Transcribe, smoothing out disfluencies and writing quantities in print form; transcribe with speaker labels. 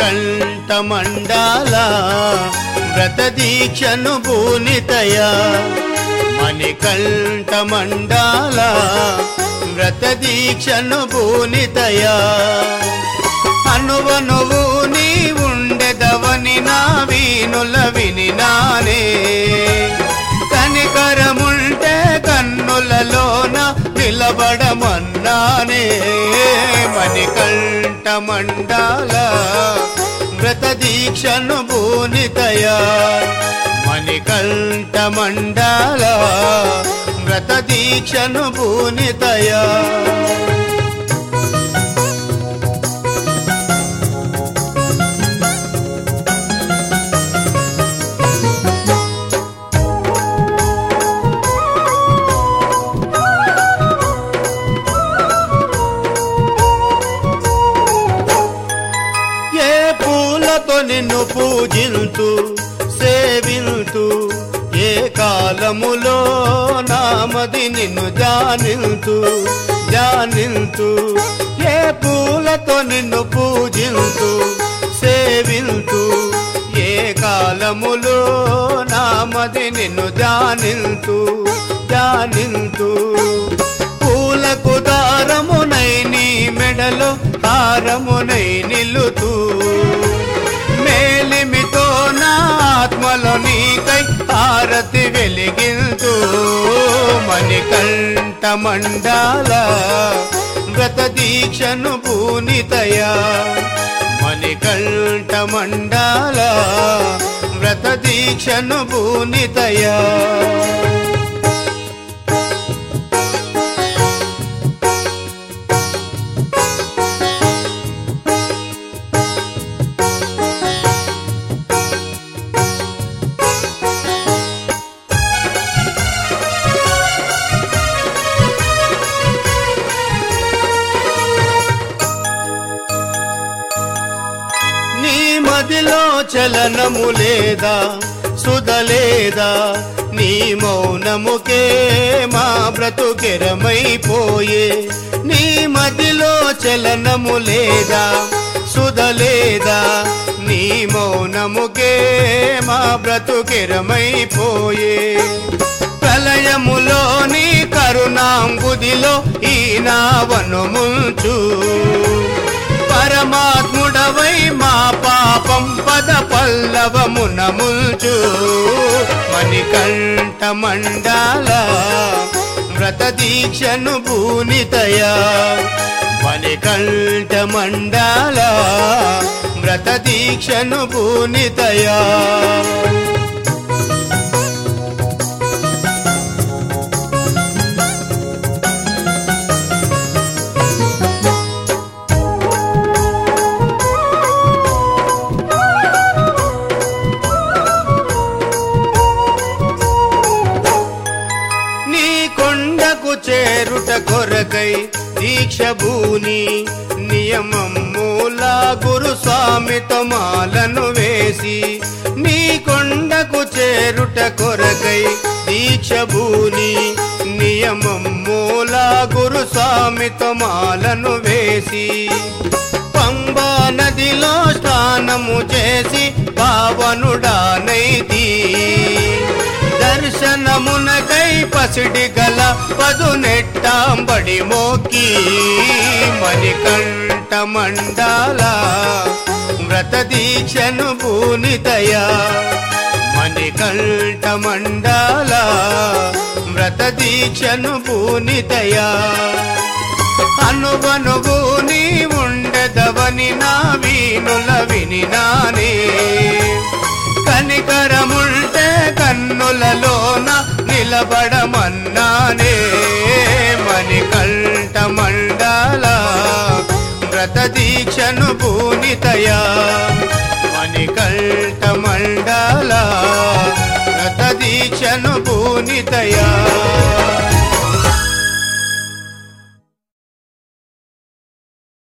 Speaker 1: మణికంఠ మండల వ్రత దీక్షను పూనితయా మణికంఠ మండల వ్రత దీక్షను పూనితయా అనువనువు నీ ఉండెదవని నా వీనుల వినినానే కనికరముంటే కన్నులలోన నిలబడమన్నానే మణికంఠ మండల వ్రత దీక్షను పూనితయా మణికంఠ మండల వ్రత దీక్షను పూనితయా నిన్ను పూజింతు సేవింతు ఏ కాలములో నామది నిన్ను జానింతు ఏ పూలతో నిన్ను పూజింతు సేవింతు ఏ కాలములో నామది నిన్ను జానింతు పూలకు దారమునై నీ మెడలో హారమునై నిలుతూ మేలిమితో నా ఆత్మలో నీకై హారతి వెలిగింతు మణికంఠ మండల వ్రత దీక్షను పూనితయా మణికంఠ మండల వ్రత దీక్షను పూనితయా మదిలో చలనము లేదా సుధలేదా నీ మౌనముకే మా బ్రతుకెరమైపోయే నీ మదిలో చలనము లేదా సుధలేదా నీ మౌనముకే మా బ్రతుకెరమైపోయే ప్రళయములో నీ కరుణాంబుదిలో ఈ నావను ముంచు పరమాత్ముడవై మా పాపం పద పల్లవమున ముల్చు మణికంఠ మండల వ్రత దీక్షను పూనితయా మణికంఠ మండల వ్రత దీక్షను పూనితయా చేరుట కొరకై దీక్ష భూని నియమములా గురుస్వామితో మాలను వేసి నీ కొండకు చేరుట కొరకై దీక్ష భూని నియమములా గురుస్వామితో మాలను వేసి పంబా నదిలో స్నానము చేసి పావనుడానైతి దర్శనమునకై పసిడి గల పదునెట్టాంబడి మోకి మణికంఠ మండల వ్రత దీక్షను పూనితయా మణికంఠ మండల వ్రత దీక్షను పూనితయా అనువనువు నీ ఉండెదవని నా వీనుల వినినానే కనికరముంటే కన్నులలోన నిలబడమన్నానే మణికంఠ మండల వ్రత దీక్షను పూనితయా మణికంఠ మండల వ్రత దీక్షను పూనితయా